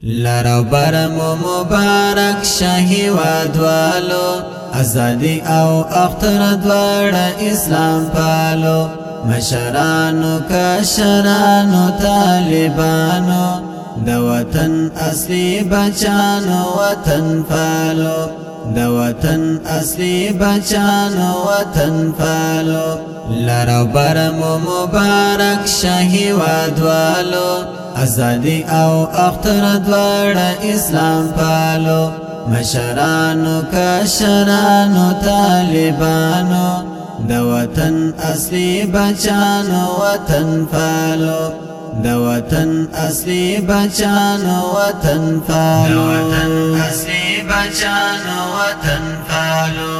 لرو برمو مبارک شاہی وادوالو ازادی او اختر دوار اسلام پالو مشرانو کشرانو طالبانو د وطن اصلی بچانو وطن پالو د وطن اصلی بچانو وطن پالو لرو برمو مبارک شاہی وادوالو ازادی او اختر دوار اسلام پالو مشرانو کشرانو طالبانو د وطن اصلی بچانو وطن پالو د وطن اصلی بچانو وطن پالو د وطن اصلی بچانو وطن پالو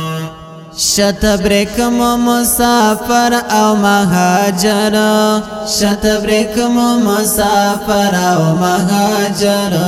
شتبرکم مسافر او مهاجر شتبرکم مسافر او مهاجر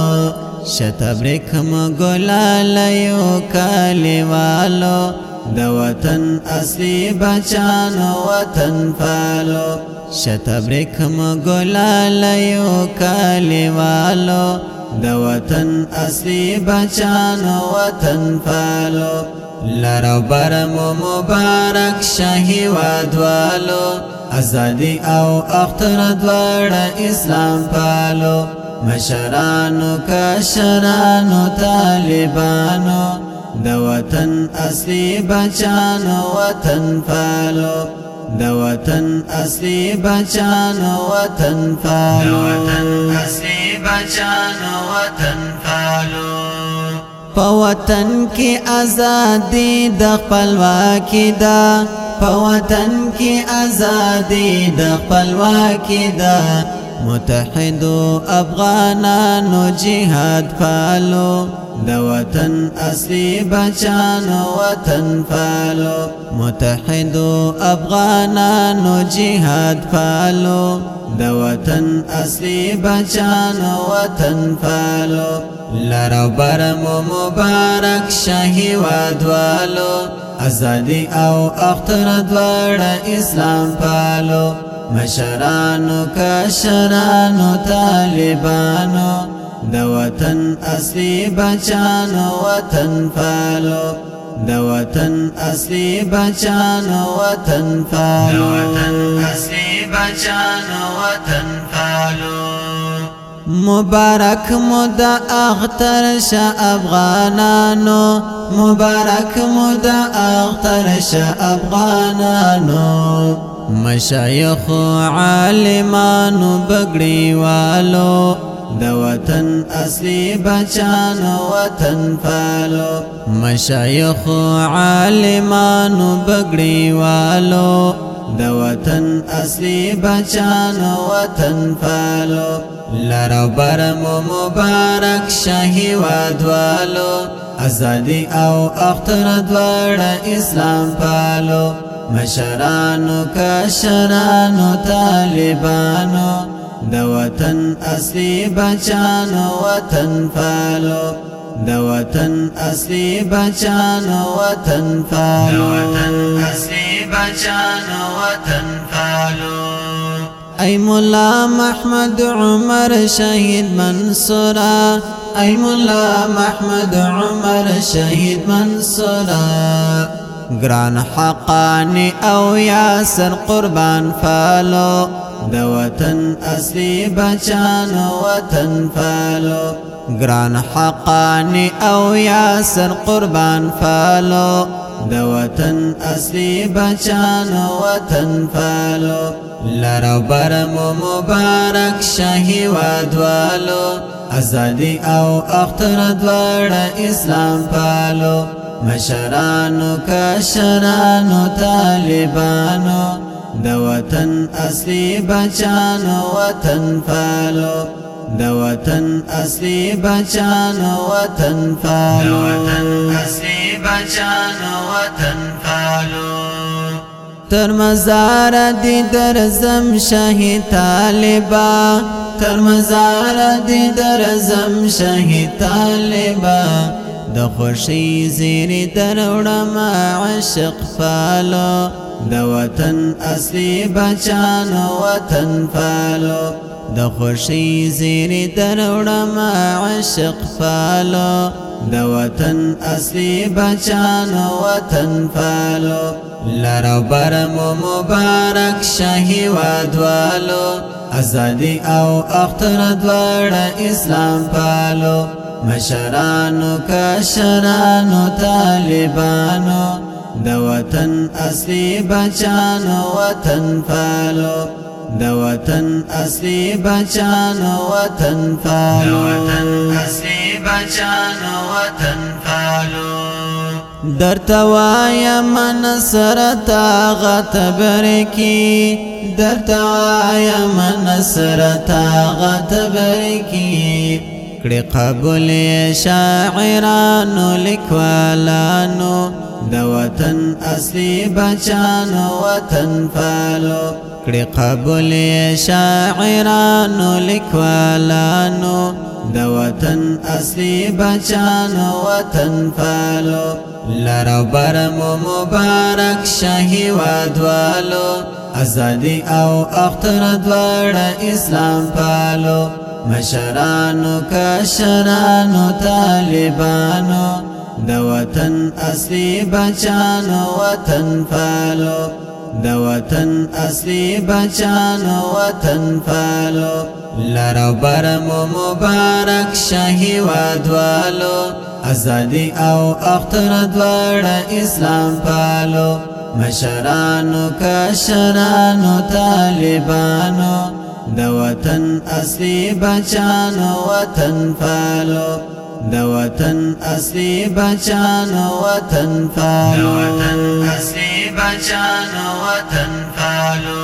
شتبرکم گلالیو کالیوالو د وطن اصلی بچانو وطن پالو شتبرکم گلالیو کالیوالو د وطن اصلی بچانو وطن پالو لرو برمو مبارک شاہی وادوالو ازادی او اختر دوار اسلام پالو مشرانو کشرانو طالبانو د وطن اصلی بچانو وطن پالو د وطن اصلی بچانو وطن پالو د وطن اصلی بچانو وطن پالو په وطن کې ازادي د خپلواکي ده په وطن کې ازادي د خپلواکي ده متحدو افغانانو جهاد پالو د وطن اصلی بچانو وطن پالو متحدو افغانانو جهاد پالو د وطن اصلی بچانو وطن پالو لرو برمو مبارک شاہی وادوالو ازادی او اختر دوار اسلام پالو مشرانو کشرانو طالبانو د وطن اصلی بچانو وطن پالو د وطن اصلی بچانو وطن پالو د وطن اصلی بچانو وطن پالو مبارک مد اختر شا افغانانو مبارک مد اختر شا افغانانو مشایخ عالمانو بگڑی والو د وطن اصلی بچانو وطن پالو مشایخ عالمانو بگڑی والو د وطن اصلی بچانو وطن پالو لرو برمو مبارک شاہی وادوالو ازادی او اختر دوار اسلام پالو مشرانو کشرانو طالبانو د وطن اصلی بچانو وطن پالو د وطن اصلی بچانو وطن پالو د وطن اصلی بچانو وطن پالو ای مولا محمد عمر شہید منصورا ای مولا محمد عمر شہید منصورا گران حقانی او یاسر قربان فالو د وطن اصلی بچانو وطن پالو گران حقانی او یاسر قربان فالو د وطن اصلی بچانو وطن پالو لرو برمو مبارک شاہی وادوالو ازادی او اختر دوار اسلام پالو مشرانو کشرانو طالبانو د وطن اصلی بچانو وطن پالو د وطن اصلی بچانو وطن پالو د وطن اصلی بچانو وطن پالو تر مزار دی درزم شاہی طالبا تر مزار دی درزم شاہی طالبا د خوشی زیری دروڑم عشق پالو د وطن اصلی بچانو وطن پالو د خوشی زیری دروړما عشق پالو د وطن اصلي بچانو وطن پالو لرو برمو مبارک شاهی وادوالو ازادی او اختر دواړه اسلام پالو مشرانو کشرانو طالبانو د وطن اصلي بچانو وطن پالو د وطن اصلي بچانو وطن پالو د وطن اصلي بچانو وطن پالو درتوایا من سرتا غتبر کی درتوایا من سرتا غتبر کی کړي قبول شاعرانو لیکوالانو د وطن اصلي بچانو وطن پالو کړي قبول شاعرانو لیکوالانو د وطن اصلي بچانو وطن پالو لرو برمو مبارک شاهی وادوالو ازادی او اختر دواړه اسلام پالو مشرانو کشرانو طالبانو د وطن اصلي بچانو وطن پالو د وطن اصلي بچانو وطن پالو لرو برمو مبارک شاهی وادوالو ازادی او اختر دواړه اسلام پالو مشرانو کشرانو طالبانو د وطن اصلي بچانو وطن پالو د وطن اصلي بچانو وطن پالو د وطن اصلي بچانو وطن پالو